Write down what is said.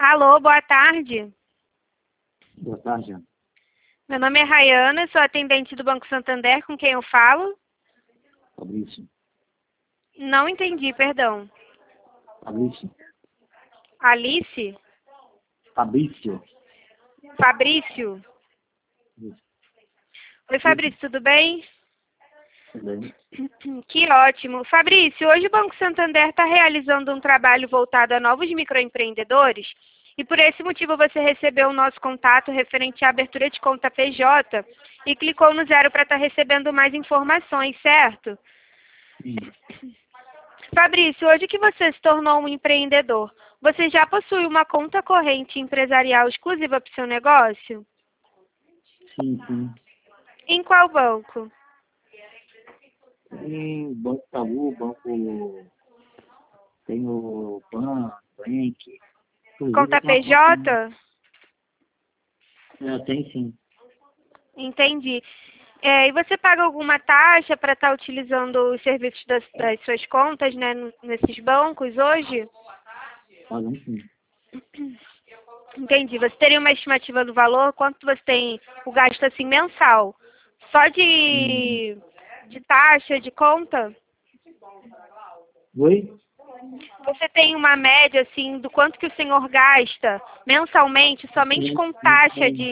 Alô, boa tarde. Boa tarde, Ana. Meu nome é Rayana, sou atendente do Banco Santander, com quem eu falo? Fabrício. Não entendi, perdão. Fabrício. Alice? Fabrício. Fabrício? Isso. Oi, Fabrício, tudo bem? Tudo bem? Que ótimo. Fabrício, hoje o Banco Santander está realizando um trabalho voltado a novos microempreendedores e por esse motivo você recebeu o nosso contato referente à abertura de conta PJ e clicou no 0 para estar recebendo mais informações, certo? Sim. Fabrício, hoje que você se tornou um empreendedor, você já possui uma conta corrente empresarial exclusiva para o seu negócio? Sim. Em qual banco? Tem Banco Itaú, tem o Bank. Inclusive, Conta eu tenho uma conta. PJ? Tem sim. Entendi. E você paga alguma taxa para estar utilizando os serviços das suas contas, né, nesses bancos hoje? Pagamos sim. Entendi. Você teria uma estimativa do valor? Quanto você tem o gasto assim mensal? Só Hum. de taxa, de conta? Oi? Você tem uma média assim do quanto que o senhor gasta mensalmente somente com taxa de